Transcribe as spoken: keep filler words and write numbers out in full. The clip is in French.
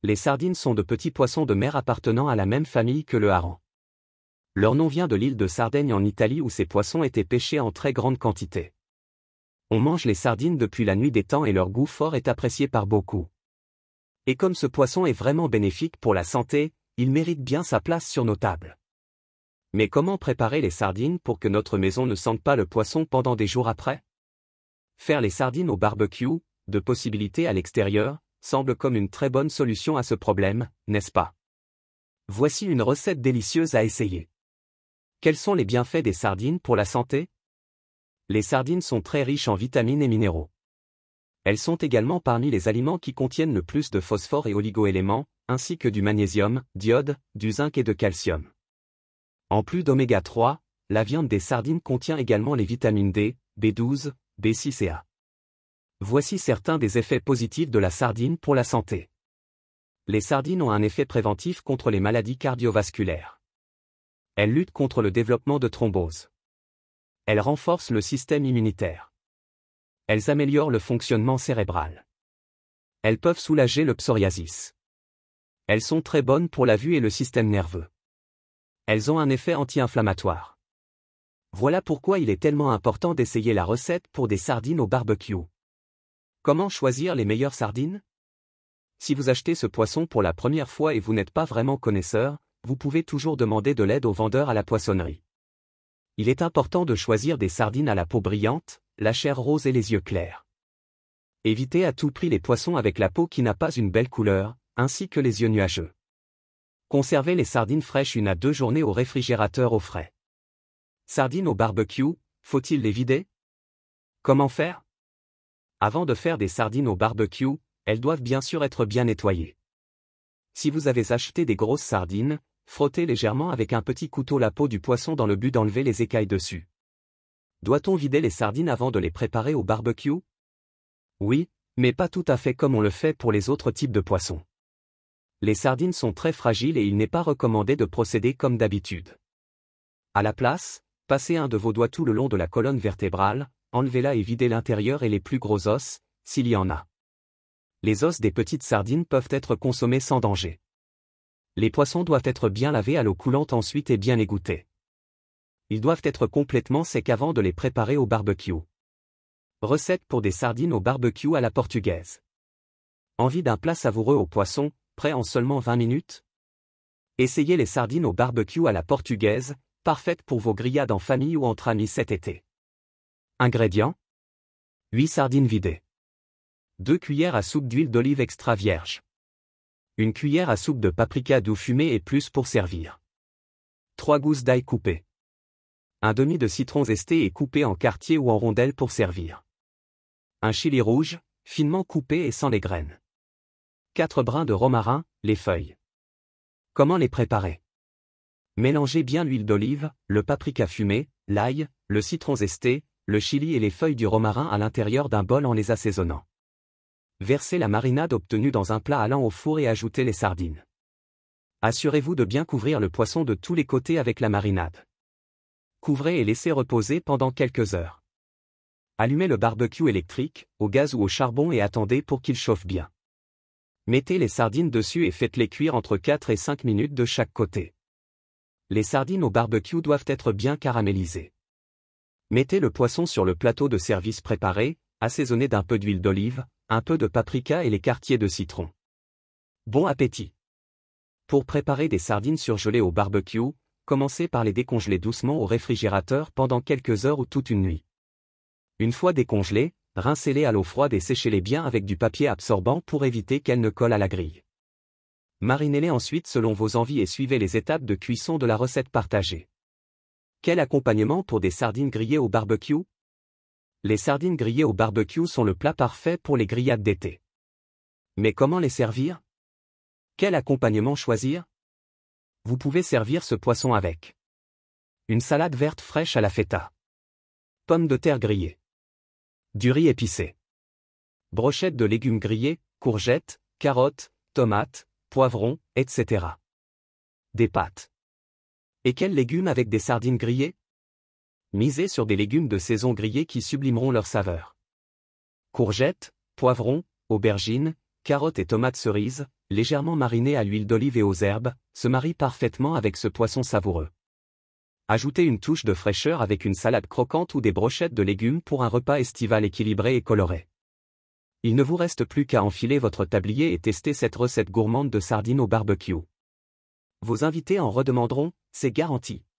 Les sardines sont de petits poissons de mer appartenant à la même famille que le hareng. Leur nom vient de l'île de Sardaigne en Italie où ces poissons étaient pêchés en très grande quantité. On mange les sardines depuis la nuit des temps et leur goût fort est apprécié par beaucoup. Et comme ce poisson est vraiment bénéfique pour la santé, il mérite bien sa place sur nos tables. Mais comment préparer les sardines pour que notre maison ne sente pas le poisson pendant des jours après? Faire les sardines au barbecue, de possibilités à l'extérieur, semble comme une très bonne solution à ce problème, n'est-ce pas? Voici une recette délicieuse à essayer. Quels sont les bienfaits des sardines pour la santé? Les sardines sont très riches en vitamines et minéraux. Elles sont également parmi les aliments qui contiennent le plus de phosphore et oligoéléments, ainsi que du magnésium, d'iode, du zinc et de calcium. En plus d'oméga trois, la viande des sardines contient également les vitamines D, B douze, B six et A. Voici certains des effets positifs de la sardine pour la santé. Les sardines ont un effet préventif contre les maladies cardiovasculaires. Elles luttent contre le développement de thrombose. Elles renforcent le système immunitaire. Elles améliorent le fonctionnement cérébral. Elles peuvent soulager le psoriasis. Elles sont très bonnes pour la vue et le système nerveux. Elles ont un effet anti-inflammatoire. Voilà pourquoi il est tellement important d'essayer la recette pour des sardines au barbecue. Comment choisir les meilleures sardines? Si vous achetez ce poisson pour la première fois et vous n'êtes pas vraiment connaisseur, vous pouvez toujours demander de l'aide au vendeur à la poissonnerie. Il est important de choisir des sardines à la peau brillante, la chair rose et les yeux clairs. Évitez à tout prix les poissons avec la peau qui n'a pas une belle couleur, ainsi que les yeux nuageux. Conservez les sardines fraîches une à deux journées au réfrigérateur au frais. Sardines au barbecue, faut-il les vider? Comment faire? Avant de faire des sardines au barbecue, elles doivent bien sûr être bien nettoyées. Si vous avez acheté des grosses sardines, frottez légèrement avec un petit couteau la peau du poisson dans le but d'enlever les écailles dessus. Doit-on vider les sardines avant de les préparer au barbecue? Oui, mais pas tout à fait comme on le fait pour les autres types de poissons. Les sardines sont très fragiles et il n'est pas recommandé de procéder comme d'habitude. À la place, passez un de vos doigts tout le long de la colonne vertébrale, enlevez-la et videz l'intérieur et les plus gros os, s'il y en a. Les os des petites sardines peuvent être consommés sans danger. Les poissons doivent être bien lavés à l'eau coulante ensuite et bien égouttés. Ils doivent être complètement secs avant de les préparer au barbecue. Recette pour des sardines au barbecue à la portugaise. Envie d'un plat savoureux au poisson, prêt en seulement vingt minutes? Essayez les sardines au barbecue à la portugaise, parfaites pour vos grillades en famille ou entre amis cet été. Ingrédients: huit sardines vidées. deux cuillères à soupe d'huile d'olive extra vierge. une cuillère à soupe de paprika doux fumé et plus pour servir. trois gousses d'ail coupées. Un demi de citron zesté et coupé en quartiers ou en rondelles pour servir. Un chili rouge, finement coupé et sans les graines. quatre brins de romarin, les feuilles. Comment les préparer? Mélangez bien l'huile d'olive, le paprika fumé, l'ail, le citron zesté, le chili et les feuilles du romarin à l'intérieur d'un bol en les assaisonnant. Versez la marinade obtenue dans un plat allant au four et ajoutez les sardines. Assurez-vous de bien couvrir le poisson de tous les côtés avec la marinade. Couvrez et laissez reposer pendant quelques heures. Allumez le barbecue électrique, au gaz ou au charbon et attendez pour qu'il chauffe bien. Mettez les sardines dessus et faites-les cuire entre quatre et cinq minutes de chaque côté. Les sardines au barbecue doivent être bien caramélisées. Mettez le poisson sur le plateau de service préparé, assaisonné d'un peu d'huile d'olive, un peu de paprika et les quartiers de citron. Bon appétit! Pour préparer des sardines surgelées au barbecue, commencez par les décongeler doucement au réfrigérateur pendant quelques heures ou toute une nuit. Une fois décongelées, rincez-les à l'eau froide et séchez-les bien avec du papier absorbant pour éviter qu'elles ne collent à la grille. Marinez-les ensuite selon vos envies et suivez les étapes de cuisson de la recette partagée. Quel accompagnement pour des sardines grillées au barbecue? Les sardines grillées au barbecue sont le plat parfait pour les grillades d'été. Mais comment les servir? Quel accompagnement choisir? Vous pouvez servir ce poisson avec une salade verte fraîche à la feta, pommes de terre grillées, du riz épicé, brochettes de légumes grillés, courgettes, carottes, tomates, poivrons, et cetera. Des pâtes. Et quels légumes avec des sardines grillées? Misez sur des légumes de saison grillés qui sublimeront leur saveur. Courgettes, poivrons, aubergines, carottes et tomates cerises, légèrement mariné à l'huile d'olive et aux herbes, se marie parfaitement avec ce poisson savoureux. Ajoutez une touche de fraîcheur avec une salade croquante ou des brochettes de légumes pour un repas estival équilibré et coloré. Il ne vous reste plus qu'à enfiler votre tablier et tester cette recette gourmande de sardines au barbecue. Vos invités en redemanderont, c'est garanti.